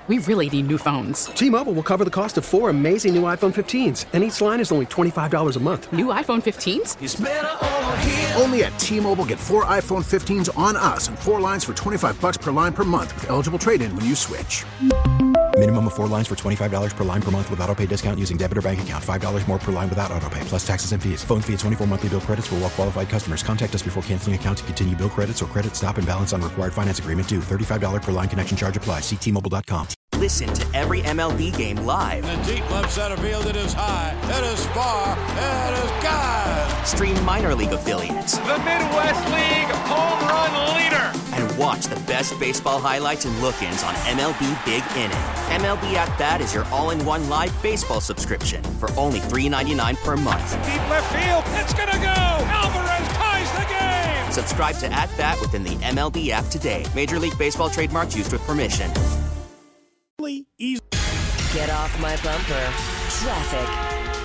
We really need new phones. T-Mobile will cover the cost of 4 amazing new iPhone 15s, and each line is only $25 a month. New iPhone 15s? It's better over here. Only at T-Mobile, get 4 iPhone 15s on us and 4 lines for $25 per line per month with eligible trade-in when you switch. Minimum of 4 lines for $25 per line per month with autopay discount using debit or bank account. $5 more per line without autopay, plus taxes and fees. Phone fee at 24 monthly bill credits for well-qualified customers. Contact us before canceling account to continue bill credits or credit stop and balance on required finance agreement due. $35 per line connection charge applies. See T-Mobile.com. Listen to every MLB game live. In the deep left center field, it is high, it is far, it is gone. Stream minor league affiliates. The Midwest League home run leader. And watch the best baseball highlights and look-ins on MLB Big Inning. MLB At Bat is your all-in-one live baseball subscription for only $3.99 per month. Deep left field, it's gonna go. Alvarez ties the game. Subscribe to At Bat within the MLB app today. Major League Baseball trademarks used with permission. Easy. Get off my bumper. Traffic.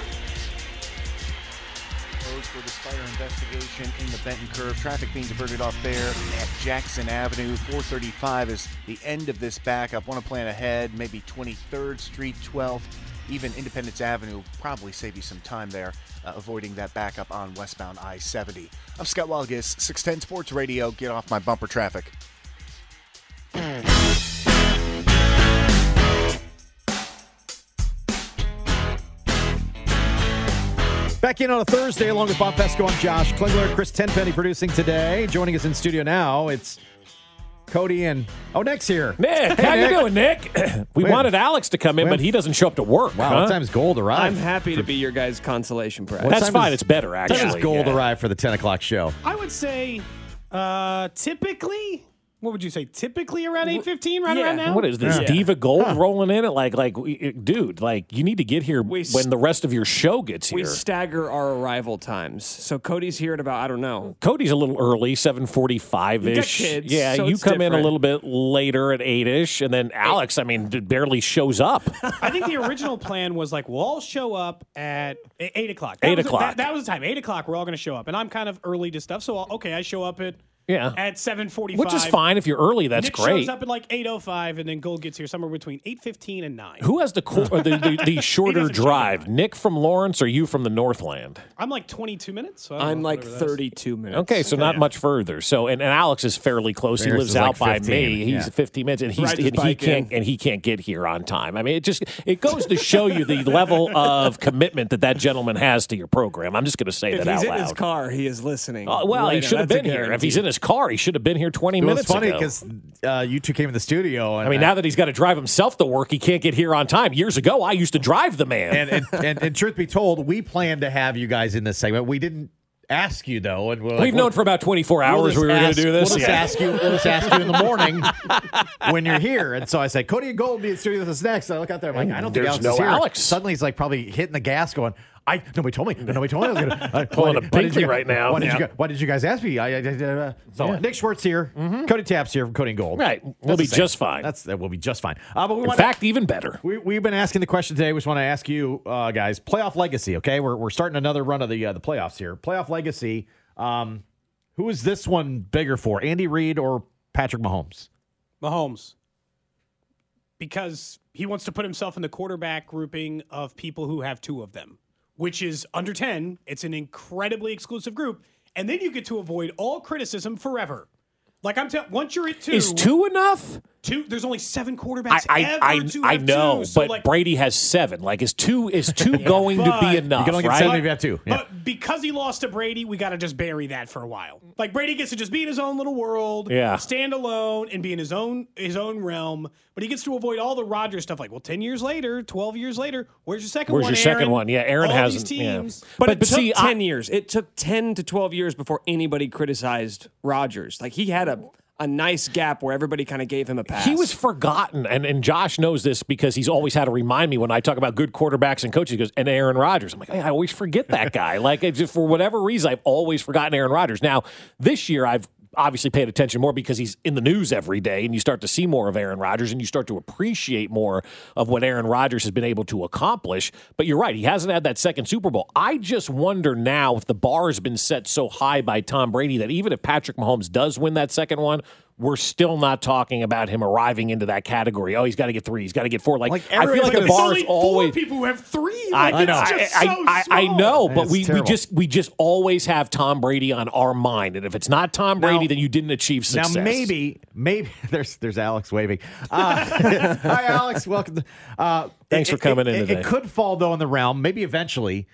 For the spider investigation in the Benton Curve. Traffic being diverted off there at Jackson Avenue. 435 is the end of this backup. Want to plan ahead, maybe 23rd Street, 12th, even Independence Avenue. Probably save you some time there, avoiding that backup on westbound I-70. I'm Scott Walgis, 610 Sports Radio. Get off my bumper. Traffic. Back in on a Thursday along with Bob Pesco. I'm Josh Klingler. Chris Tenpenny producing today. Joining us in studio now, it's Cody and Nick's here. Nick, how you doing, Nick? We wanted Alex to come in, but he doesn't show up to work. Wow, what time's Gold arrive? I'm happy to be your guys' consolation prize. That's fine. It's better, actually. What time does Gold arrive for the 10 o'clock show? I would say typically... What would you say? Typically around 8:15, around now. What is this Diva Gold rolling in it? Dude, you need to get here when the rest of your show gets here. We stagger our arrival times, so Cody's here at about Cody's a little early, 7:45 ish. You got kids, yeah, so you it's come in a different. little bit later at 8ish, and then Alex, barely shows up. I think the original plan was we'll all show up at 8 o'clock. 8 o'clock. That was the time. 8 o'clock. We're all going to show up, and I'm kind of early to stuff. So I show up at 7:45, which is fine if you're early. That's Nick great. Shows up at 8:05, and then Gold gets here somewhere between 8:15 and 9. Who has the shorter drive? Nick from Lawrence or you from the Northland? I'm 22 minutes. So I'm 32 minutes. Okay, so not much further. So and Alex is fairly close. He lives out by me. He's 15 minutes, and he can't get here on time. It goes to show you the level of commitment that gentleman has to your program. I'm just going to say that out loud. If he's in his car, he is listening. He should have been here. If he's in his car, he should have been here 20 minutes ago. It was funny because you two came in the studio. And, now that he's got to drive himself to work, he can't get here on time. Years ago, I used to drive the man. And truth be told, we planned to have you guys in this segment. We didn't ask you, though. And we've known for about 24 hours we were going to do this. We'll just ask you in the morning when you're here. And so I said, Cody and Gold will be in the studio with us next. I look out there. I'm I don't think Alex is here. Alex. Suddenly he's probably hitting the gas going, nobody told me. Nobody told me I was going to. Pulling a Pinkley right now. Why did you guys ask me? Nick Schwartz here. Cody Taps here from Cody and Gold. Right. We'll be just fine. We'll be just fine. In fact, even better. We've been asking the question today. We just want to ask you guys, playoff legacy, okay? We're starting another run of the playoffs here. Playoff legacy. Who is this one bigger for, Andy Reid or Patrick Mahomes? Mahomes. Because he wants to put himself in the quarterback grouping of people who have two of them, which is under 10. It's an incredibly exclusive group. And then you get to avoid all criticism forever. Once you're at 2. Is 2 enough? 2. There's only 7 quarterbacks I know, but Brady has 7. Is 2 going to be enough? You can only get 7 if you have 2. Yeah. But because he lost to Brady, we got to just bury that for a while. Brady gets to just be in his own little world, stand alone, and be in his own realm. But he gets to avoid all the Rodgers stuff. 10 years later, 12 years later, where's your second one? Where's your second one? Yeah, Aaron hasn't. These teams. Yeah. But it took 10 years. It took 10 to 12 years before anybody criticized Rodgers. He had a nice gap where everybody kind of gave him a pass. He was forgotten, and Josh knows this because he's always had to remind me when I talk about good quarterbacks and coaches. He goes, and Aaron Rodgers. I'm like, I always forget that guy. For whatever reason, I've always forgotten Aaron Rodgers. Now, this year, I've obviously paid attention more because he's in the news every day, and you start to see more of Aaron Rodgers, and you start to appreciate more of what Aaron Rodgers has been able to accomplish. But you're right, he hasn't had that second Super Bowl. I just wonder now if the bar has been set so high by Tom Brady that even if Patrick Mahomes does win that second one, we're still not talking about him arriving into that category. Oh, he's got to get 3. He's got to get 4. Like I feel like the bar is always 4 people who have 3. I know. I know, but we just always have Tom Brady on our mind, and if it's not Tom Brady, then you didn't achieve success. Now maybe there's Alex waving. Hi, Alex. Welcome. Thanks for coming in today. It could fall though in the realm, maybe eventually,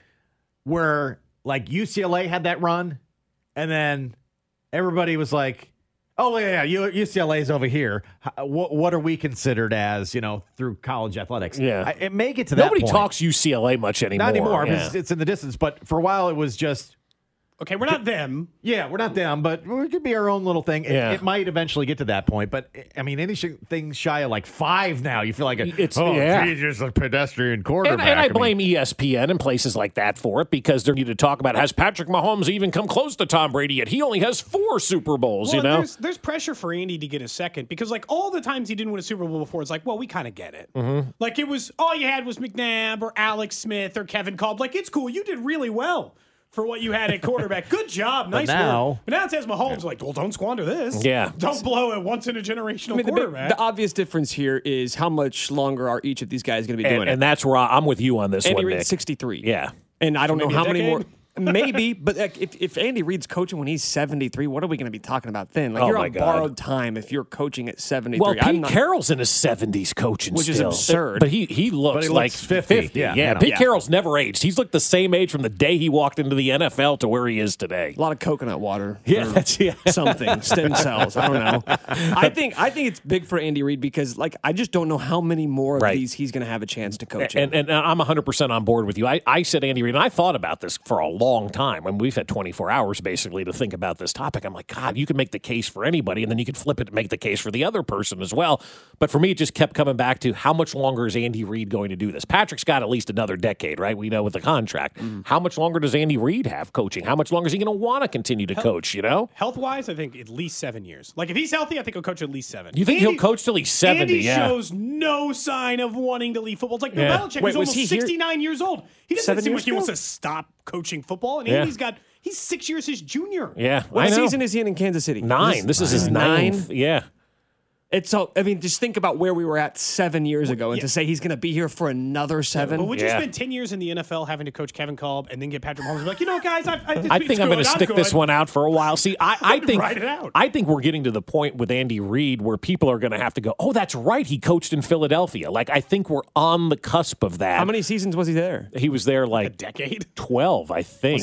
where like UCLA had that run, and then everybody was like, "Oh yeah, UCLA's over here. What are we considered as? Through college athletics? Yeah, it may get to that point. Nobody talks UCLA much anymore. Not anymore. Yeah. Because it's in the distance. But for a while, it was just. Okay, we're not them. Yeah, we're not them, but we could be our own little thing. It might eventually get to that point, but I mean, anything shy of like 5 now, you feel like it's just a pedestrian quarterback. And I blame ESPN and places like that for it because they need to talk about, has Patrick Mahomes even come close to Tom Brady yet? He only has 4 Super Bowls, Well, there's pressure for Andy to get a second because like all the times he didn't win a Super Bowl before, it's like, well, we kind of get it. Mm-hmm. Like it was, all you had was McNabb or Alex Smith or Kevin Kolb. Like, it's cool. You did really well for what you had at quarterback. Good job. Nice work. But now it says Mahomes, like, well, don't squander this. Yeah. Don't blow a once-in-a-generational quarterback. The obvious difference here is how much longer are each of these guys going to be doing it. And that's where I'm with you on this Andy one, Reid's Nick. 63. Yeah. And I don't know how many more. decade? Maybe, but if Andy Reid's coaching when he's 73, what are we going to be talking about then? Like, Oh, you're my on God. borrowed time if you're coaching at 73. Well, Pete Carroll's in his 70s coaching Which is still. absurd. But he looks like 50. Yeah. Pete Carroll's never aged. He's looked the same age from the day he walked into the NFL to where he is today. A lot of coconut water. Yeah, something. Stem cells. I don't know. I think it's big for Andy Reid because, like, I just don't know how many more of these he's going to have a chance to coach. And I'm 100% on board with you. I said Andy Reid, and I thought about this for a long time. I mean, we've had 24 hours basically to think about this topic. I'm like, God, you can make the case for anybody, and then you can flip it and make the case for the other person as well. But for me, it just kept coming back to how much longer is Andy Reid going to do this? Patrick's got at least another decade, right? We know with the contract. How much longer does Andy Reid have coaching? How much longer is he going to want to continue to coach, Health-wise, I think at least 7 years. Like, if he's healthy, I think he'll coach at least 7. You think he'll coach till he's 70? Andy shows no sign of wanting to leave football. It's like Bill Belichick, who's almost 69 years old. He doesn't 7 seem years like he ago? wants to stop coaching football, and Yeah. he's 6 years his junior. Yeah, What season is he in Kansas City? 9. This is his 9th. Yeah. It's so. I mean, just think about where we were at 7 years ago, and to say he's going to be here for another 7. But would you spend 10 years in the NFL having to coach Kevin Kolb and then get Patrick Mahomes and be like, you know, guys, I think I'm going to stick this one out for a while. See, I think Ride it out. I think we're getting to the point with Andy Reid where people are going to have to go, oh, that's right, he coached in Philadelphia. Like, I think we're on the cusp of that. How many seasons was he there? He was there like a decade, 12, I think,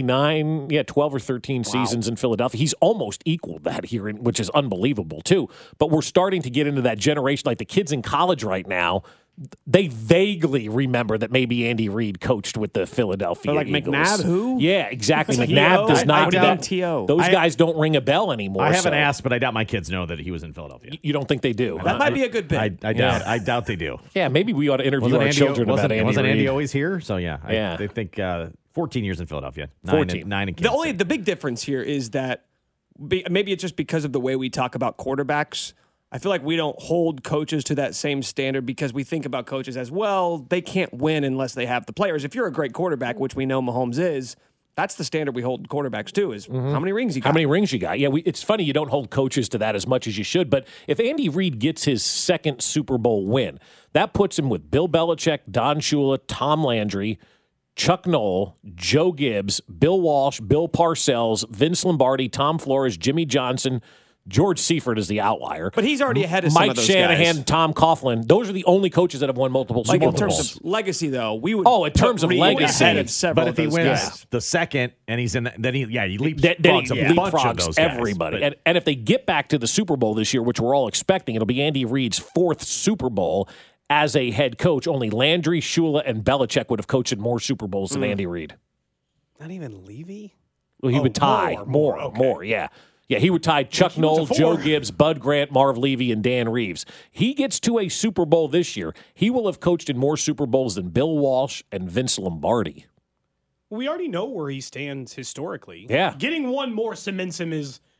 99, 12 or 13 seasons in Philadelphia. He's almost equaled that here, which is unbelievable too. But we're starting to get into that generation, like the kids in college right now. They vaguely remember that maybe Andy Reid coached with the Philadelphia like Eagles. McNabb, who? Yeah, exactly. T.O.? McNabb does not. T.O. Those guys don't ring a bell anymore. I haven't asked, but I doubt my kids know that he was in Philadelphia. You don't think they do? That might be a good bit. I doubt they do. Yeah, maybe we ought to interview our children about Andy Wasn't Reid. Andy always here? So yeah, they think 14 years in Philadelphia. 14. 9 in Kansas City. The big difference here is that maybe it's just because of the way we talk about quarterbacks. I feel like we don't hold coaches to that same standard because we think about coaches as, well, they can't win unless they have the players. If you're a great quarterback, which we know Mahomes is, that's the standard we hold quarterbacks to is how many rings you got. How many rings you got. Yeah, it's funny you don't hold coaches to that as much as you should, but if Andy Reid gets his second Super Bowl win, that puts him with Bill Belichick, Don Shula, Tom Landry, Chuck Noll, Joe Gibbs, Bill Walsh, Bill Parcells, Vince Lombardi, Tom Flores, Jimmy Johnson, George Seifert is the outlier. But he's already ahead of some Mike of those Shanahan, guys. Tom Coughlin. Those are the only coaches that have won multiple Super Bowls. In terms of legacy, though, we would. Oh, in terms of Reid legacy. ahead of several But if of he those wins guys. the second and he's in, then he leaps Then he a bunch of leapfrogs those guys. everybody. But- And if they get back to the Super Bowl this year, which we're all expecting, it'll be Andy Reid's 4th Super Bowl as a head coach. Only Landry, Shula, and Belichick would have coached in more Super Bowls than Andy Reid. Not even Levy? Well, he would tie more, yeah. Yeah, he would tie Chuck he went Noll, to 4. Joe Gibbs, Bud Grant, Marv Levy, and Dan Reeves. He gets to a Super Bowl this year. He will have coached in more Super Bowls than Bill Walsh and Vince Lombardi. We already know where he stands historically. Yeah. Getting one more cements him as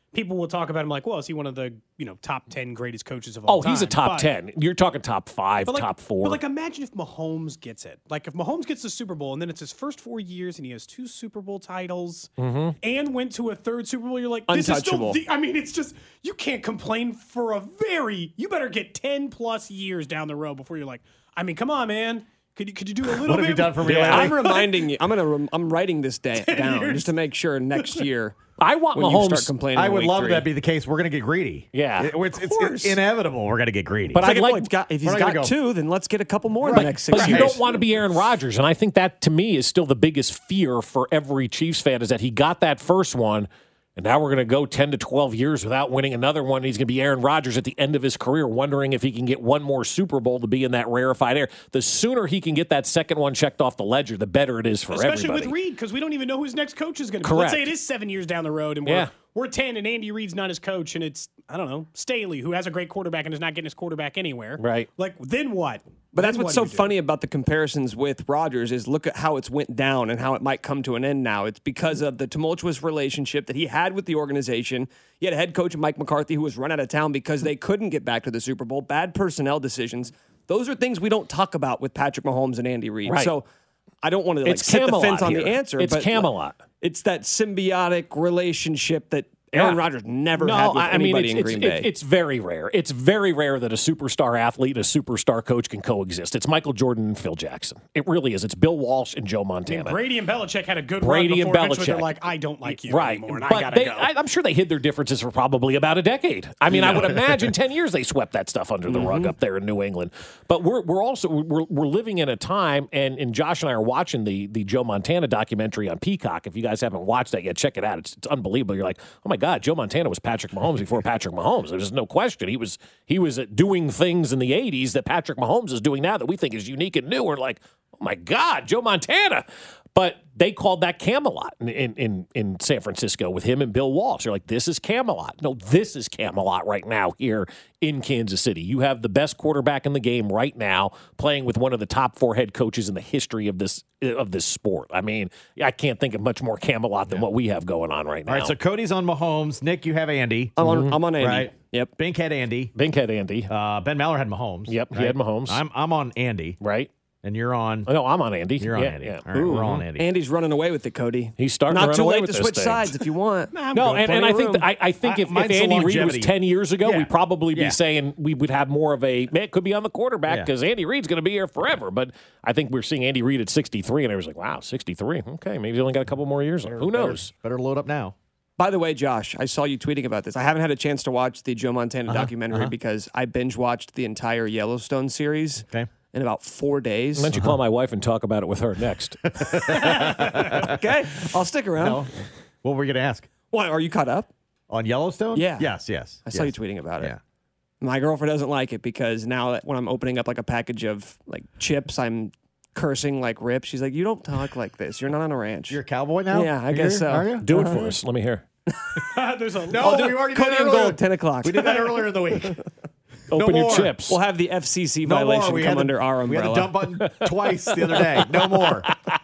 people will talk about him like, well, is he one of the top 10 greatest coaches of all time? Oh, he's a top 10. You're talking top 5, top 4. But imagine if Mahomes gets it. Like if Mahomes gets the Super Bowl and then it's his first 4 years and he has 2 Super Bowl titles and went to a 3rd Super Bowl, you're like, this untouchable. is still. It's just you can't complain for you better get 10 plus years down the road before you're like, come on, man. Could you do a little bit? What have you done for me? I'm reminding you. I'm writing this down just to make sure next year. I want when Mahomes. You start complaining. I would love that be the case. We're going to get greedy. Yeah, it's inevitable. We're going to get greedy. But if he's got 2, then let's get a couple more in the next 6 years. But you don't want to be Aaron Rodgers, and I think that to me is still the biggest fear for every Chiefs fan is that he got that first one. And now we're going to go 10 to 12 years without winning another one. He's going to be Aaron Rodgers at the end of his career, wondering if he can get one more Super Bowl to be in that rarefied air. The sooner he can get that second one checked off the ledger, the better it is for everybody. Especially with Reed, because we don't even know who his next coach is going to be. Correct. Let's say it is 7 years down the road, and we're 10, and Andy Reid's not his coach, and it's, I don't know, Staley, who has a great quarterback and is not getting his quarterback anywhere. Right. Then what? But that's what's so funny about the comparisons with Rodgers is look at how it's went down and how it might come to an end now. It's because of the tumultuous relationship that he had with the organization. He had a head coach, Mike McCarthy, who was run out of town because they couldn't get back to the Super Bowl. Bad personnel decisions. Those are things we don't talk about with Patrick Mahomes and Andy Reid. Right. So I don't want to set the fence on the answer. It's but Camelot. It's that symbiotic relationship that Aaron Rodgers never had with anybody in Green Bay. It's very rare. It's very rare that a superstar athlete and a superstar coach can coexist. It's Michael Jordan and Phil Jackson. It really is. It's Bill Walsh and Joe Montana. Brady and Belichick had a good run before eventually they're like, I don't like you anymore, and I got to go. I'm sure they hid their differences for probably about a decade. I would imagine 10 years they swept that stuff under the rug up there in New England. But we're living in a time, and Josh and I are watching the Joe Montana documentary on Peacock. If you guys haven't watched that yet, check it out. It's unbelievable. You're like, oh my God, Joe Montana was Patrick Mahomes before Patrick Mahomes. There's no question. He was doing things in the 80s that Patrick Mahomes is doing now that we think is unique and new. We're like, oh my God, Joe Montana. But they called that Camelot in San Francisco with him and Bill Walsh. They're like, this is Camelot. No, this is Camelot right now here in Kansas City. You have the best quarterback in the game right now playing with one of the top 4 head coaches in the history of this sport. I can't think of much more Camelot than what we have going on right now. All right, so Cody's on Mahomes. Nick, you have Andy. I'm on Andy. Right. Yep. Bink had Andy. Ben Maller had Mahomes. Yep, he had Mahomes. I'm on Andy. Right. And you're on. Oh, no, I'm on Andy. You're on Andy. Yeah. All right, we're on Andy. Andy's running away with it, Cody. He's starting Not to run too away late with to those switch things. sides if you want. No, and I think if Andy Reid was 10 years ago, we'd probably be saying we would have more of a, it could be on the quarterback because Andy Reid's going to be here forever. But I think we're seeing Andy Reid at 63, and I was like, wow, 63. Okay, maybe he's only got a couple more years. Who knows? Better load up now. By the way, Josh, I saw you tweeting about this. I haven't had a chance to watch the Joe Montana documentary because I binge watched the entire Yellowstone series. Okay. In about 4 days. Why don't you call my wife and talk about it with her next? Okay, I'll stick around. No. What were we going to ask? What, are you caught up? On Yellowstone? Yeah. Yes. I saw you tweeting about it. Yeah. My girlfriend doesn't like it because now that when I'm opening up like a package of like chips, I'm cursing like Rip. She's like, you don't talk like this. You're not on a ranch. You're a cowboy now? Yeah, I guess so. Are you? Do it for us. Let me hear. There's a we already did Cody that and earlier. Gold, 10 o'clock. We did that earlier in the week. Open your more. chips. We'll have the FCC No violation more. come under our We umbrella. had the dump button twice the other day. No more.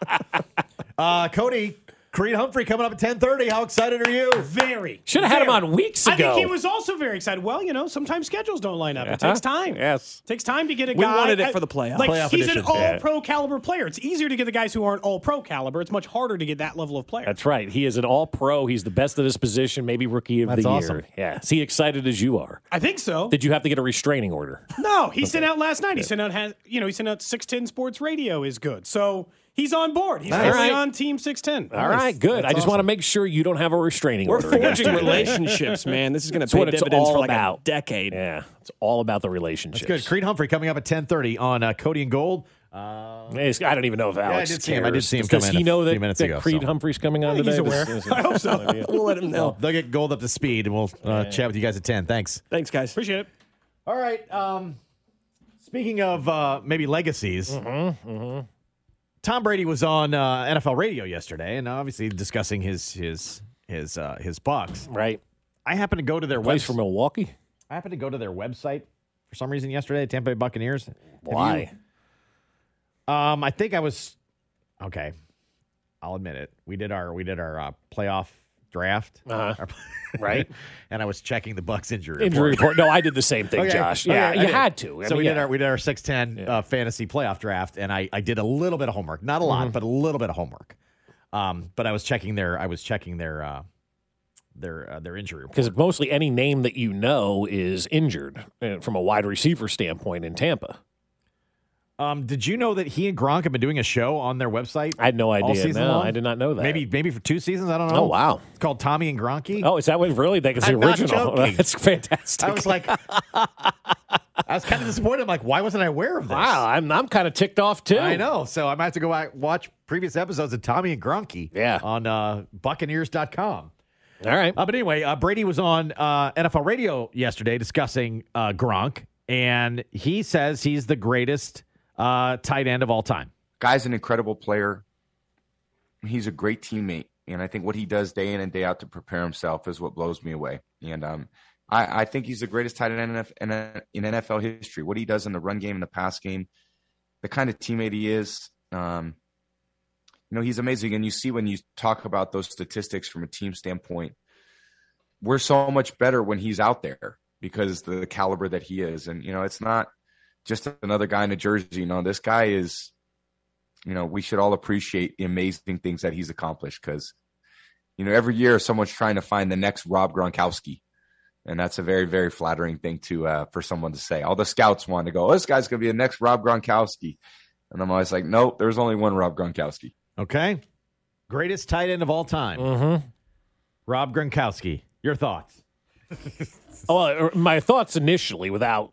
Cody, Creed Humphrey coming up at 10:30. How excited are you? Very. Should have had him on weeks ago. I think he was also very excited. Well, sometimes schedules don't line up. It takes time. Yes. It takes time to get a We guy. wanted it for the playoffs. Like, Playoff he's edition. an all-pro caliber player. It's easier to get the guys who aren't all-pro caliber. It's much harder to get that level of player. That's right. He is an all-pro. He's the best at his position, maybe rookie of That's the awesome. year. Yeah. Is he excited as you are? I think so. Did you have to get a restraining order? No, he sent out last night. He sent out 610 Sports Radio is good. So he's on board. He's fully on Team 610. All right, good. That's I just want to make sure you don't have a restraining We're order. against forging you. relationships, man. This is going to That's pay what it's dividends all for like about. a decade. Yeah, it's all about the relationships. That's good. Creed Humphrey coming up at 10:30 on Cody and Gold. I don't even know if Alex I did see him. cares. I did see him Does come he in know a few that, minutes that ago, Creed so. Humphrey's coming on today? he's aware. I hope so. We'll let him know. They'll get Gold up to speed, and we'll chat with you guys at 10. Thanks. Thanks, guys. Appreciate it. All right. Speaking of maybe legacies, Tom Brady was on NFL radio yesterday, and obviously discussing his Bucks. Right. I happened to go to their Plays website. for Milwaukee. I happened to go to their website for some reason yesterday. Tampa Bay Buccaneers. Why? I think I was okay. I'll admit it. We did our playoff draft. Right. And I was checking the Bucs injury report. No, I did the same thing, Josh. Yeah, Okay, you had to. So we did our 6'10" fantasy playoff draft, and I did a little bit of homework, not a lot, but a little bit of homework. But I was checking their injury report. Because mostly any name that you know is injured from a wide receiver standpoint in Tampa. Did you know that he and Gronk have been doing a show on their website? I had no idea. All season No, long? I did not know that. Maybe for 2 seasons. I don't know. Oh, wow. It's called Tommy and Gronky. Oh, is that what really? That's the I'm not original. joking. That's fantastic. I was like, I was kind of disappointed. I'm like, why wasn't I aware of this? Wow, I'm kind of ticked off too. I know. So I might have to go back watch previous episodes of Tommy and Gronky. Yeah. On Buccaneers.com. All right. But anyway, Brady was on NFL radio yesterday discussing Gronk, and he says he's the greatest tight end of all time. Guy's an incredible player. He's a great teammate. And I think what he does day in and day out to prepare himself is what blows me away. And I think he's the greatest tight end in NFL history. What he does in the run game and the pass game, the kind of teammate he is, he's amazing. And you see when you talk about those statistics from a team standpoint, we're so much better when he's out there because the caliber that he is. And, it's not just another guy in a jersey. This guy is, we should all appreciate the amazing things that he's accomplished because, every year someone's trying to find the next Rob Gronkowski. And that's a very, very flattering thing for someone to say. All the scouts want to go, this guy's going to be the next Rob Gronkowski. And I'm always like, nope, there's only one Rob Gronkowski. Okay. Greatest tight end of all time. Mm-hmm. Rob Gronkowski. Your thoughts? Well, my thoughts initially, without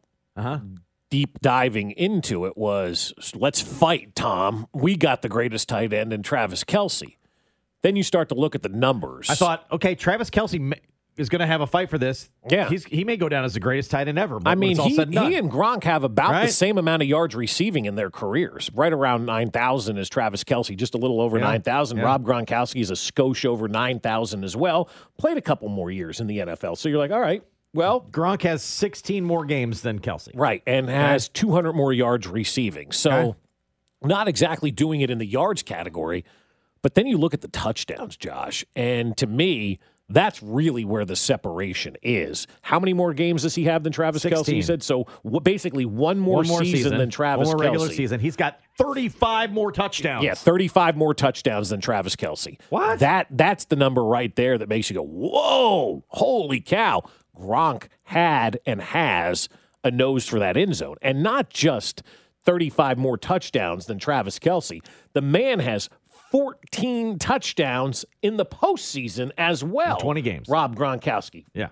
deep diving into it, was let's fight, Tom. We got the greatest tight end in Travis Kelce. Then you start to look at the numbers. I thought, okay, Travis Kelce is going to have a fight for this. Yeah. He may go down as the greatest tight end ever. But I mean, it's all said and done. he and Gronk have about the same amount of yards receiving in their careers. Right around 9,000 is Travis Kelce, just a little over 9,000. Yeah. Rob Gronkowski is a skosh over 9,000 as well. Played a couple more years in the NFL. So you're like, all right, well. Gronk has 16 more games than Kelce. Right, and has 200 more yards receiving. So not exactly doing it in the yards category. But then you look at the touchdowns, Josh, and to me, that's really where the separation is. How many more games does he have than Travis 16. Kelce? He said so. Basically, one more season than Travis Kelce. One more regular season. He's got 35 more touchdowns. Yeah, 35 more touchdowns than Travis Kelce. What? That's the number right there that makes you go, whoa, holy cow. Gronk had and has a nose for that end zone, and not just 35 more touchdowns than Travis Kelce. The man has 14 touchdowns in the postseason as well. In 20 games. Rob Gronkowski. Yeah.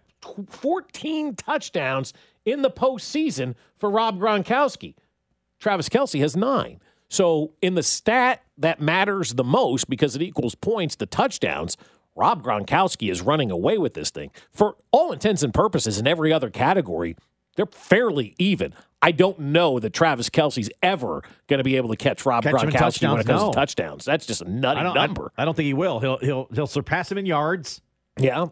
14 touchdowns in the postseason for Rob Gronkowski. Travis Kelce has 9. So in the stat that matters the most because it equals points to touchdowns, Rob Gronkowski is running away with this thing. For all intents and purposes in every other category, they're fairly even. I don't know that Travis Kelce's ever going to be able to catch Rob Gronkowski when it comes to touchdowns. That's just a nutty number. I don't think he will. He'll surpass him in yards. Yeah.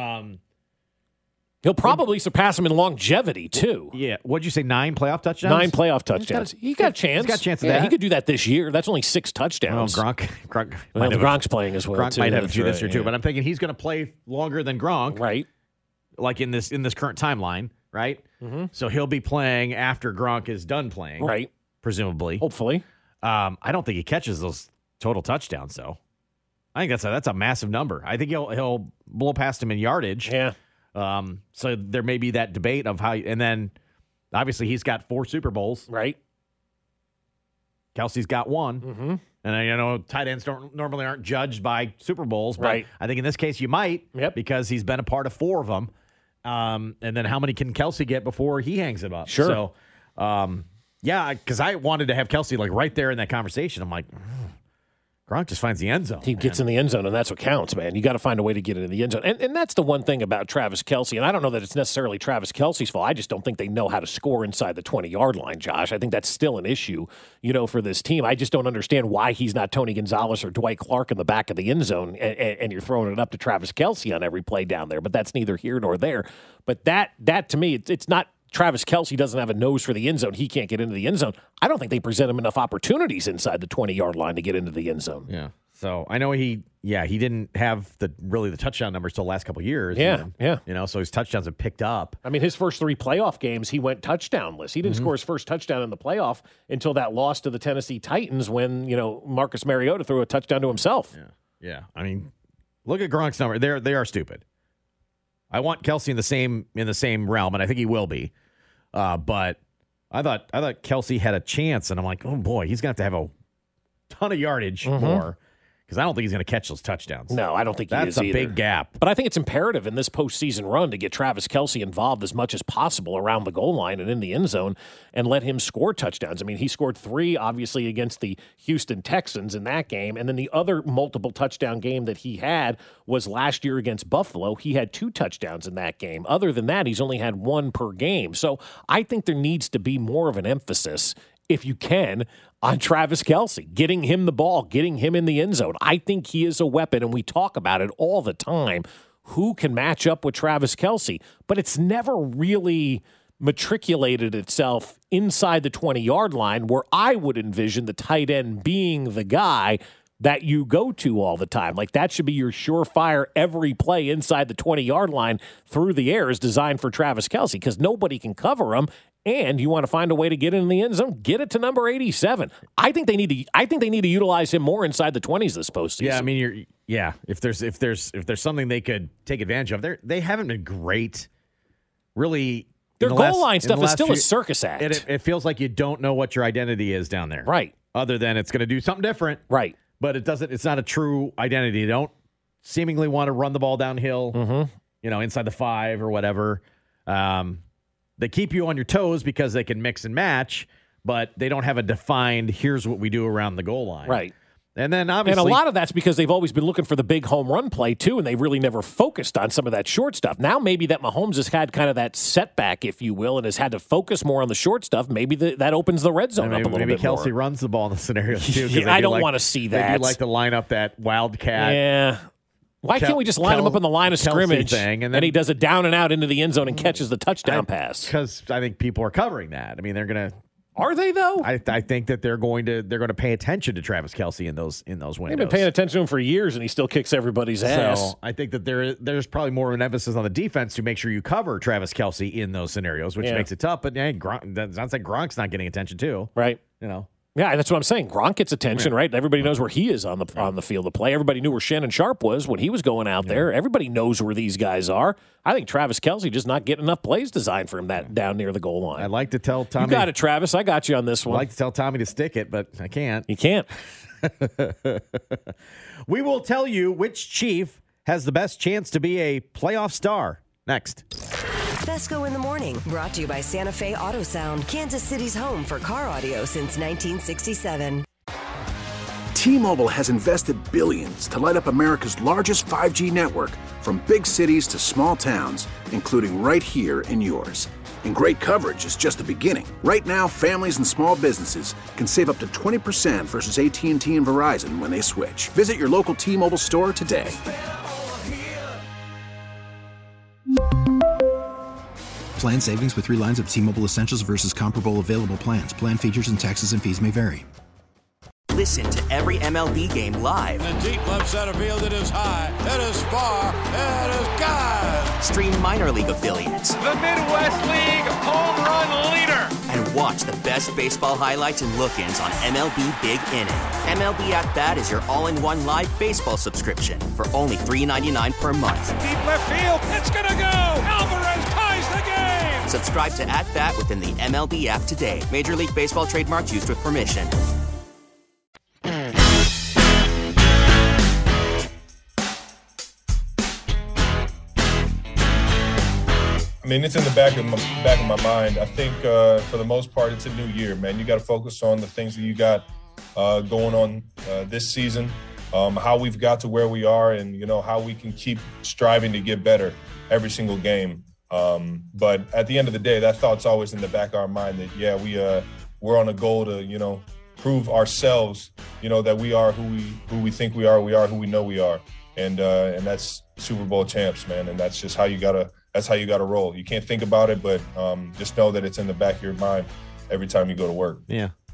He'll probably surpass him in longevity, too. Yeah. What'd you say, 9 playoff touchdowns? 9 playoff touchdowns. He got a chance. He's got a chance of that. He could do that this year. That's only 6 touchdowns. Well, Gronk's playing as well, Gronk too. might have a few this year, too. But I'm thinking he's going to play longer than Gronk. Right. Like in this current timeline, right? Mm-hmm. So he'll be playing after Gronk is done playing. Right. Presumably. Hopefully. I don't think he catches those total touchdowns, though. I think that's a massive number. I think he'll blow past him in yardage. Yeah. So there may be that debate of how, and then obviously he's got 4 Super Bowls. Right. Kelce's got 1. Mm-hmm. And tight ends normally aren't judged by Super Bowls, but right. I think in this case you might, because he's been a part of 4 of them. And then how many can Kelce get before he hangs it up? Sure. So, because I wanted to have Kelce right there in that conversation. I'm like, Gronk just finds the end zone. He gets in the end zone, and that's what counts, man. You got to find a way to get into the end zone. And that's the one thing about Travis Kelce, and I don't know that it's necessarily Travis Kelce's fault. I just don't think they know how to score inside the 20-yard line, Josh. I think that's still an issue, for this team. I just don't understand why he's not Tony Gonzalez or Dwight Clark in the back of the end zone, and you're throwing it up to Travis Kelce on every play down there. But that's neither here nor there. But that to me, it's not Travis Kelce doesn't have a nose for the end zone. He can't get into the end zone. I don't think they present him enough opportunities inside the 20-yard line to get into the end zone. Yeah. So I know he didn't have the touchdown numbers till the last couple of years. Yeah. So his touchdowns have picked up. I mean, his first 3 playoff games, he went touchdownless. He didn't score his first touchdown in the playoff until that loss to the Tennessee Titans when, Marcus Mariota threw a touchdown to himself. Yeah. I mean, look at Gronk's number. They are stupid. I want Kelce in the same realm, and I think he will be. But I thought Kelce had a chance, and I'm like, oh boy, he's gonna have a ton of yardage more. Because I don't think he's going to catch those touchdowns. No, I don't think he is That's a big gap. But I think it's imperative in this postseason run to get Travis Kelce involved as much as possible around the goal line and in the end zone and let him score touchdowns. I mean, he scored 3, obviously, against the Houston Texans in that game. And then the other multiple touchdown game that he had was last year against Buffalo. He had 2 touchdowns in that game. Other than that, he's only had 1 per game. So I think there needs to be more of an emphasis, if you can, on Travis Kelce, getting him the ball, getting him in the end zone. I think he is a weapon, and we talk about it all the time. Who can match up with Travis Kelce? But it's never really matriculated itself inside the 20-yard line, where I would envision the tight end being the guy that you go to all the time. Like, that should be your surefire every play inside the 20-yard line through the air is designed for Travis Kelce, because nobody can cover him. And you want to find a way to get it in the end zone, get it to number 87. I think they need to utilize him more inside the 20s this postseason. Yeah, I mean, if there's something they could take advantage of, they haven't been great, really. Their goal line stuff is still a circus act. It feels like you don't know what your identity is down there, right? Other than it's going to do something different, right? But it doesn't. It's not a true identity. They don't seemingly want to run the ball downhill, inside the 5 or whatever. They keep you on your toes because they can mix and match, but they don't have a defined, here's what we do around the goal line. Right. And then obviously. And a lot of that's because they've always been looking for the big home run play, too, and they really never focused on some of that short stuff. Now maybe that Mahomes has had kind of that setback, if you will, and has had to focus more on the short stuff. Maybe that opens the red zone up a little bit more. Maybe Kelce runs the ball in the scenario, too. I don't want to see that. They do like to line up that wildcat. Yeah. Why can't we just line him up on the line of scrimmage thing, and he does a down and out into the end zone and catches the touchdown pass? Because I think people are covering that. I mean, they're going to. Are they though? I think that they're going to pay attention to Travis Kelce in those windows. They've been paying attention to him for years, and he still kicks everybody's ass. So I think that there's probably more of an emphasis on the defense to make sure you cover Travis Kelce in those scenarios, which makes it tough. But that sounds like Gronk's not getting attention too, right? Yeah, that's what I'm saying. Gronk gets attention, right? Everybody knows where he is on the field of play. Everybody knew where Shannon Sharp was when he was going out there. Everybody knows where these guys are. I think Travis Kelce just not getting enough plays designed for him that down near the goal line. I'd like to tell Tommy. You got it, Travis. I got you on this one. I'd like to tell Tommy to stick it, but I can't. You can't. We will tell you which Chief has the best chance to be a playoff star next. Fesco in the Morning, brought to you by Santa Fe Auto Sound, Kansas City's home for car audio since 1967. T-Mobile has invested billions to light up America's largest 5G network, from big cities to small towns, including right here in yours. And great coverage is just the beginning. Right now, families and small businesses can save up to 20% versus AT&T and Verizon when they switch. Visit your local T-Mobile store today. Plan savings with 3 lines of T-Mobile Essentials versus comparable available plans. Plan features and taxes and fees may vary. Listen to every MLB game live. In the deep left center field, it is high, it is far, it is gone. Stream minor league affiliates. The Midwest League home run leader. And watch the best baseball highlights and look-ins on MLB Big Inning. MLB At Bat is your all-in-one live baseball subscription for only $3.99 per month. Deep left field, it's gonna go. Alvarez ties the game. Subscribe to At Bat within the MLB app today. Major League Baseball trademarks used with permission. I mean, it's in the back of my mind. I think for the most part, it's a new year, man. You got to focus on the things that you got going on this season, how we've got to where we are, and how we can keep striving to get better every single game. But at the end of the day, that thought's always in the back of our mind that we're on a goal to prove ourselves, that we are who we think we are who we know we are, and that's Super Bowl champs, man. And that's just how you gotta. That's how you got to roll. You can't think about it, but just know that it's in the back of your mind every time you go to work. Yeah.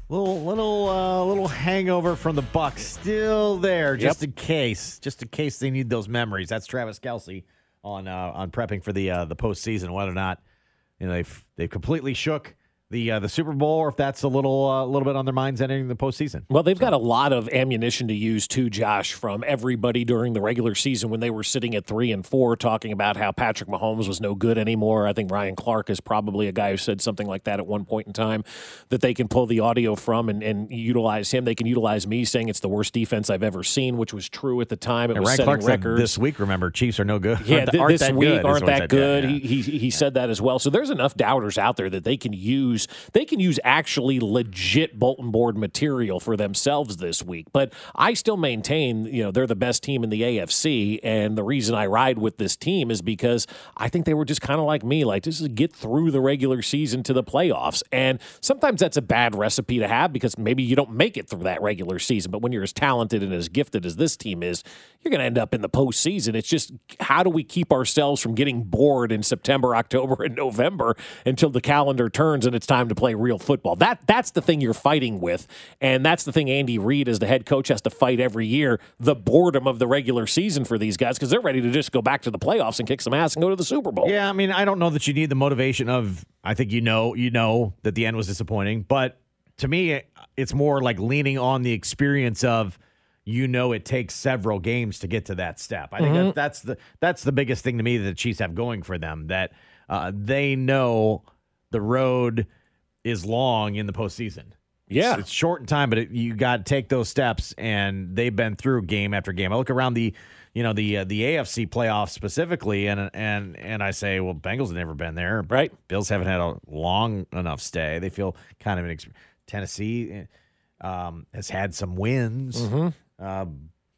Little hangover from the Bucs still there, just in case they need those memories. That's Travis Kelce on prepping for the postseason, whether or not they've completely shook the Super Bowl, or if that's a little bit on their minds entering the postseason. Well, they've got a lot of ammunition to use too, Josh, from everybody during the regular season when they were sitting at 3-4, talking about how Patrick Mahomes was no good anymore. I think Ryan Clark is probably a guy who said something like that at one point in time, that they can pull the audio from and utilize him. They can utilize me saying it's the worst defense I've ever seen, which was true at the time. It was Ryan setting Clark records. Said this week, remember, Chiefs are no good. Yeah, aren't this week aren't that good. Yeah. He said that as well. So there's enough doubters out there that they can use. They can use actually legit bulletin board material for themselves this week. But I still maintain, they're the best team in the AFC, and the reason I ride with this team is because I think they were just kind of like me, like just get through the regular season to the playoffs. And sometimes that's a bad recipe to have because maybe you don't make it through that regular season. But when you're as talented and as gifted as this team is, you're going to end up in the postseason. It's just how do we keep ourselves from getting bored in September, October, and November until the calendar turns and it's time to play real football. That's the thing you're fighting with, and that's the thing Andy Reid as the head coach has to fight every year, the boredom of the regular season for these guys, because they're ready to just go back to the playoffs and kick some ass and go to the Super Bowl. Yeah, I mean, I don't know that you need the motivation of, I think you know that the end was disappointing, but to me, it's more like leaning on the experience of, it takes several games to get to that step. I think that's the biggest thing to me that the Chiefs have going for them, that they know the road is long in the postseason. Yeah. It's short in time, but you got to take those steps, and they've been through game after game. I look around the AFC playoffs specifically, and I say, well, Bengals have never been there. Right. Bills haven't had a long enough stay. They feel kind of Tennessee has had some wins. Mm-hmm.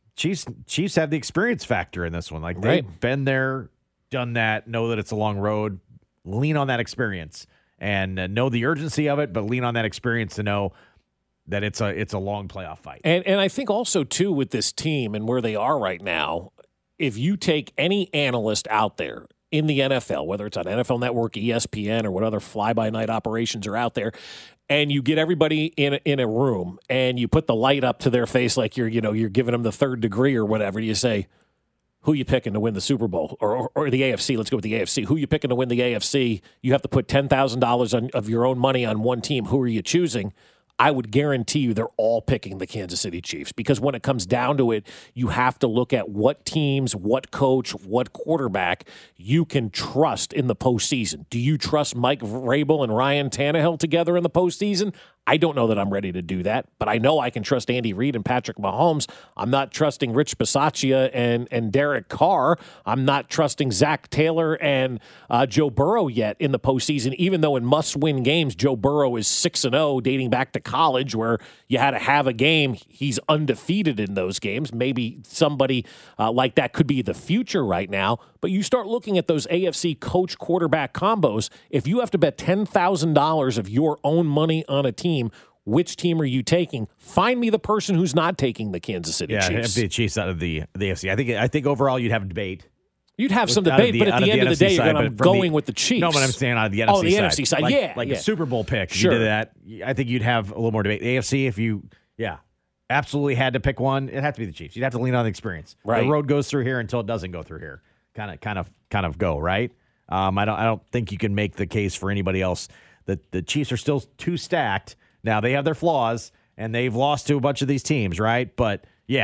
Chiefs have the experience factor in this one. Like, they've been there, done that, know that it's a long road, lean on that experience. And know the urgency of it, but lean on that experience to know that it's a long playoff fight. And I think also, too, with this team and where they are right now, if you take any analyst out there in the NFL, whether it's on NFL Network, ESPN, or what other fly-by-night operations are out there, and you get everybody in a room and you put the light up to their face like you're giving them the third degree or whatever, you say, who you picking to win the Super Bowl or the AFC? Let's go with the AFC. Who you picking to win the AFC? You have to put $10,000 of your own money on one team. Who are you choosing? I would guarantee you they're all picking the Kansas City Chiefs, because when it comes down to it, you have to look at what teams, what coach, what quarterback you can trust in the postseason. Do you trust Mike Vrabel and Ryan Tannehill together in the postseason? I don't know that I'm ready to do that, but I know I can trust Andy Reid and Patrick Mahomes. I'm not trusting Rich Bisaccia and Derek Carr. I'm not trusting Zach Taylor and Joe Burrow yet in the postseason, even though in must-win games, Joe Burrow is 6-0 dating back to college, where you had to have a game. He's undefeated in those games. Maybe somebody like that could be the future right now, but you start looking at those AFC coach-quarterback combos. If you have to bet $10,000 of your own money on a team, which team are you taking? Find me the person who's not taking the Kansas City Chiefs. Yeah, the Chiefs out of the AFC. I think overall you'd have a debate. You'd have some debate, but at the end of the day, I'm going with the Chiefs. No, but I'm saying out of the NFC side. Oh, the NFC side, like a Super Bowl pick. Sure. You did that. I think you'd have a little more debate. The AFC, if you, absolutely had to pick one, it'd have to be the Chiefs. You'd have to lean on the experience. Right. The road goes through here until it doesn't go through here. Kind of go, right? I don't think you can make the case for anybody else. The Chiefs are still too stacked. Now, they have their flaws, and they've lost to a bunch of these teams, right? But,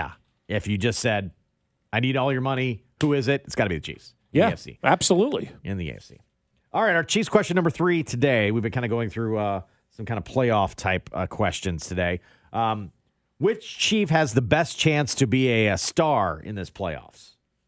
if you just said, I need all your money, who is it? It's got to be the Chiefs. Yeah, the AFC. Absolutely. In the AFC. All right, our Chiefs question number 3 today. We've been kind of going through some kind of playoff-type questions today. Which Chief has the best chance to be a star in this playoffs?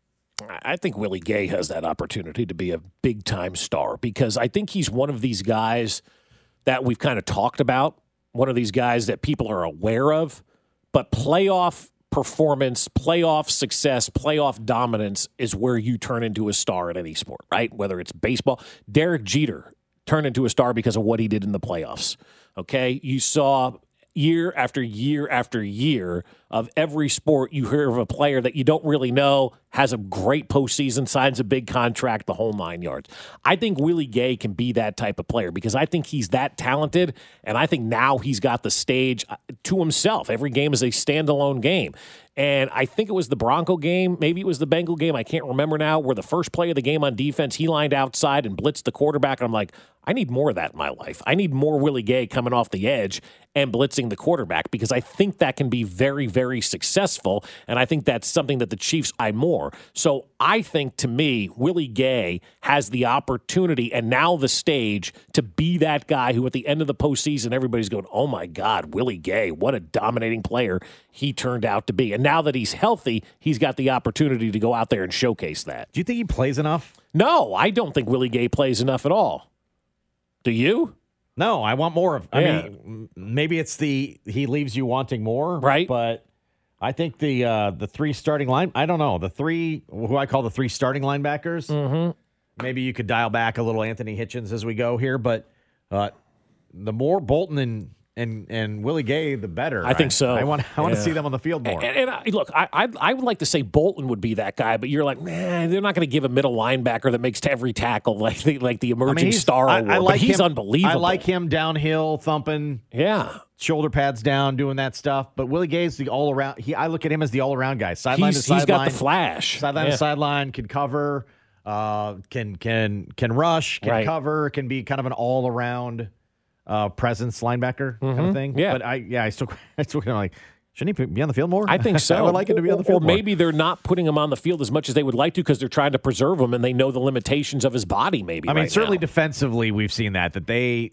I think Willie Gay has that opportunity to be a big-time star, because I think he's one of these guys that we've kind of talked about, one of these guys that people are aware of, but playoff performance, playoff success, playoff dominance is where you turn into a star in any sport, right? Whether it's baseball. Derek Jeter turned into a star because of what he did in the playoffs, okay? You saw year after year after year of every sport, you hear of a player that you don't really know has a great postseason, signs a big contract, the whole 9 yards. I think Willie Gay can be that type of player because I think he's that talented, and I think now he's got the stage to himself. Every game is a standalone game. And I think it was the Bronco game, maybe it was the Bengal game, I can't remember now, where the first play of the game on defense, he lined outside and blitzed the quarterback. And I'm like, I need more of that in my life. I need more Willie Gay coming off the edge and blitzing the quarterback because I think that can be very, very successful. And I think that's something that the Chiefs eye more. So I think, to me, Willie Gay has the opportunity and now the stage to be that guy who at the end of the postseason, everybody's going, oh my God, Willie Gay, what a dominating player he turned out to be. And now that he's healthy, he's got the opportunity to go out there and showcase that. Do you think he plays enough? No, I don't think Willie Gay plays enough at all. Do you? No, I want more of. I mean, maybe it's he leaves you wanting more, right? But I think the three starting line. I don't know, the three who I call the three starting linebackers. Mm-hmm. Maybe you could dial back a little Anthony Hitchens as we go here, but the more Bolton and Willie Gay, the better. I think so. I want to see them on the field more. And look, I would like to say Bolton would be that guy, but you're like, man, they're not going to give a middle linebacker that makes every tackle like the emerging star award. I like he's him, unbelievable. I like him downhill thumping. Yeah. Shoulder pads down, doing that stuff. But Willie Gay's the all around. I look at him as the all around guy. Sideline to sideline. He's got the flash. Sideline to sideline, can cover, can rush, can cover, can be kind of an all around presence linebacker kind of thing. Yeah. But I still kind of like, shouldn't he be on the field more? I think so. I would like him to be on the field more. Or maybe they're not putting him on the field as much as they would like to because they're trying to preserve him and they know the limitations of his body maybe. I mean, certainly now. Defensively, we've seen that they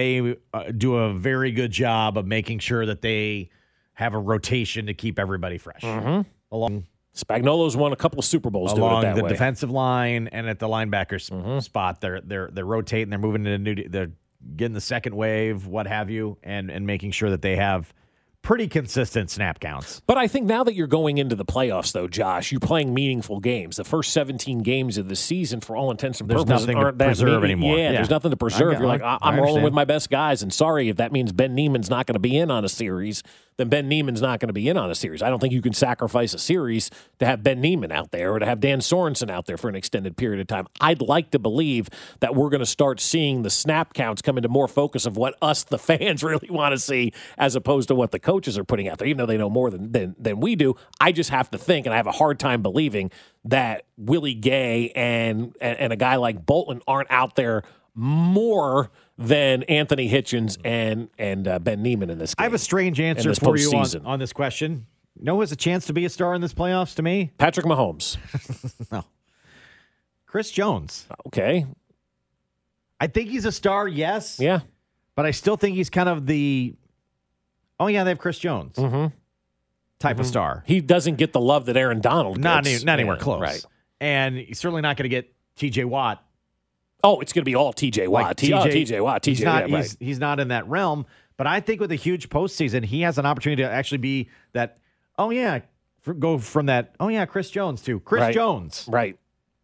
do a very good job of making sure that they have a rotation to keep everybody fresh. Along Spagnuolo's won a couple of Super Bowls along doing it that the way. Defensive line and at the linebacker spot. They're rotating, they're moving into they're getting the second wave, what have you, and making sure that they have pretty consistent snap counts. But I think now that you're going into the playoffs, though, Josh, you're playing meaningful games. The first 17 games of the season, for all intents and purposes, aren't that preserve anymore. Yeah, there's nothing to preserve. You're like, I'm rolling with my best guys, and sorry if that means Ben Neiman's not going to be in on a series, then Ben Neiman's not going to be in on a series. I don't think you can sacrifice a series to have Ben Neiman out there or to have Dan Sorensen out there for an extended period of time. I'd like to believe that we're going to start seeing the snap counts come into more focus of what us, the fans, really want to see as opposed to what the coaches are putting out there, even though they know more than we do. I just have to think, and I have a hard time believing that Willie Gay and a guy like Bolton aren't out there more than Anthony Hitchens and Ben Neiman in this game. I have a strange answer for you on this question. You know who has a chance to be a star in this playoffs to me? Patrick Mahomes. No. Chris Jones. Okay. I think he's a star, yes. Yeah. But I still think he's kind of the, they have Chris Jones type of star. He doesn't get the love that Aaron Donald gets. Not anywhere close. Right. And he's certainly not going to get T.J. Watt. Oh, it's going to be all T.J. Watt. T.J. Watt. He's not in that realm. But I think with a huge postseason, he has an opportunity to actually be that, go from that, Chris Jones to Chris Jones. Right.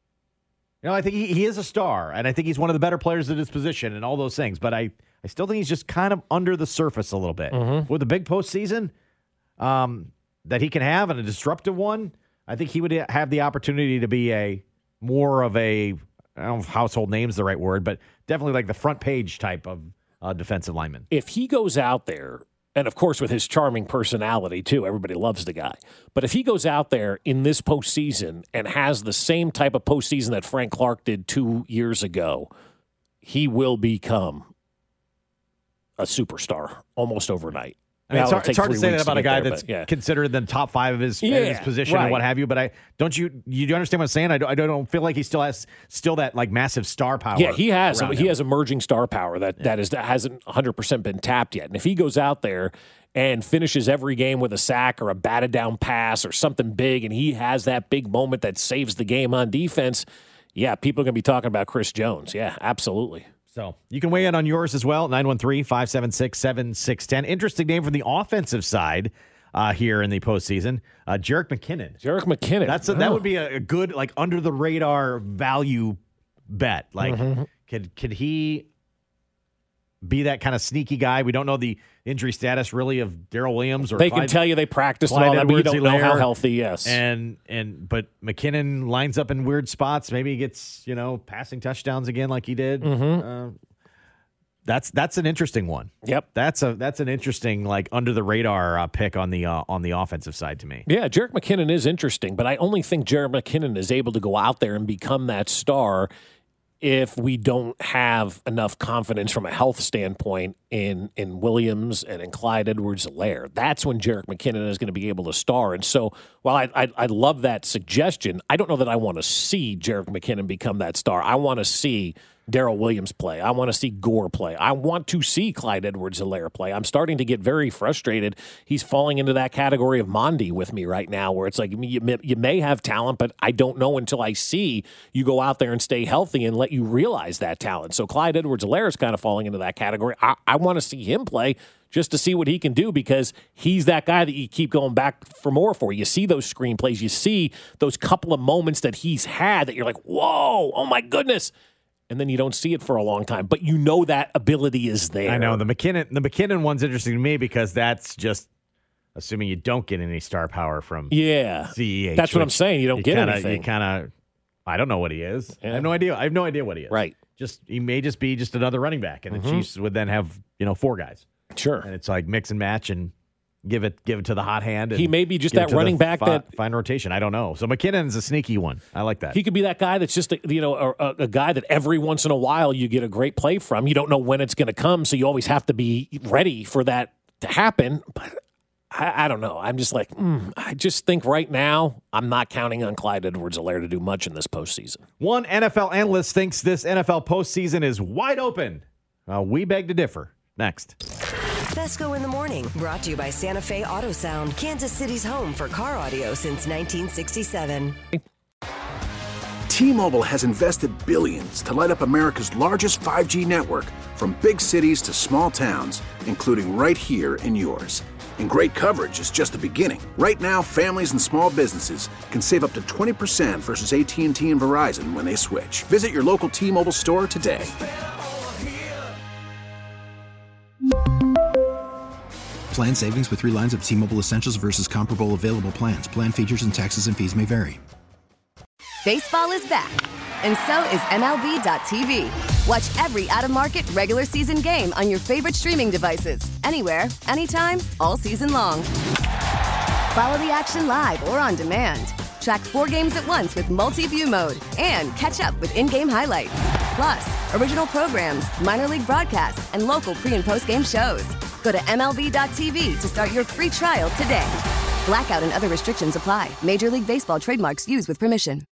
I think he is a star, and I think he's one of the better players at his position and all those things. But I still think he's just kind of under the surface a little bit. With a big postseason that he can have and a disruptive one, I think he would have the opportunity to be more of a, I don't know if household name's the right word, but definitely like the front page type of defensive lineman. If he goes out there, and of course with his charming personality too, everybody loves the guy. But if he goes out there in this postseason and has the same type of postseason that Frank Clark did 2 years ago, he will become a superstar almost overnight. I mean, it's hard to say that about a guy that's considered in the top 5 of his position and what have you. But you understand what I'm saying? I don't feel like he still has that like massive star power. Yeah, he has. He has emerging star power that hasn't 100% been tapped yet. And if he goes out there and finishes every game with a sack or a batted down pass or something big, and he has that big moment that saves the game on defense, yeah, people are going to be talking about Chris Jones. Yeah, absolutely. So you can weigh in on yours as well, 913-576-7610. Interesting name from the offensive side here in the postseason, Jerick McKinnon. Jerick McKinnon. That would be a good, like, under-the-radar value bet. Like, could he be that kind of sneaky guy? We don't know the injury status really of Daryl Williams or they can tell you they practiced and all that, but you don't know how healthy. Yes, but McKinnon lines up in weird spots. Maybe he gets passing touchdowns again like he did. Mm-hmm. That's an interesting one. Yep, that's an interesting under the radar pick on the offensive side to me. Yeah, Jerick McKinnon is interesting, but I only think Jerick McKinnon is able to go out there and become that star if we don't have enough confidence from a health standpoint in Williams and in Clyde Edwards-Helaire. That's when Jerick McKinnon is going to be able to star. And so while I love that suggestion, I don't know that I want to see Jerick McKinnon become that star. I want to see Daryl Williams play. I want to see Gore play. I want to see Clyde Edwards-Helaire play. I'm starting to get very frustrated. He's falling into that category of Mondi with me right now, where it's like you may have talent, but I don't know until I see you go out there and stay healthy and let you realize that talent. So Clyde Edwards-Helaire is kind of falling into that category. I want to see him play just to see what he can do, because he's that guy that you keep going back for more for. You see those screenplays. You see those couple of moments that he's had that you're like, whoa, oh my goodness. And then you don't see it for a long time, but you know that ability is there. I know the McKinnon one's interesting to me because that's just assuming you don't get any star power from CEH. That's what I'm saying. You don't get anything. I don't know what he is. Yeah. I have no idea what he is. Right. He may just be just another running back, and the Chiefs would then have 4 guys. Sure. And it's like mix and match and give it to the hot hand. He may be just that running back that fine rotation. I don't know. So McKinnon's a sneaky one. I like that. He could be that guy that's just a guy that every once in a while you get a great play from. You don't know when it's going to come, so you always have to be ready for that to happen. But I don't know. I'm just like, I just think right now I'm not counting on Clyde Edwards-Helaire to do much in this postseason. One NFL analyst thinks this NFL postseason is wide open. We beg to differ. Next. Fesco in the Morning, brought to you by Santa Fe Auto Sound, Kansas City's home for car audio since 1967. T-Mobile has invested billions to light up America's largest 5G network, from big cities to small towns, including right here in yours. And great coverage is just the beginning. Right now, families and small businesses can save up to 20% versus AT&T and Verizon when they switch. Visit your local T-Mobile store today. Plan savings with 3 lines of T-Mobile Essentials versus comparable available plans. Plan features and taxes and fees may vary. Baseball is back, and so is MLB.tv. Watch every out-of-market regular season game on your favorite streaming devices, anywhere, anytime, all season long. Follow the action live or on demand. Track 4 games at once with multi-view mode and catch up with in-game highlights. Plus, original programs, minor league broadcasts, and local pre- and post-game shows. Go to MLB.tv to start your free trial today. Blackout and other restrictions apply. Major League Baseball trademarks used with permission.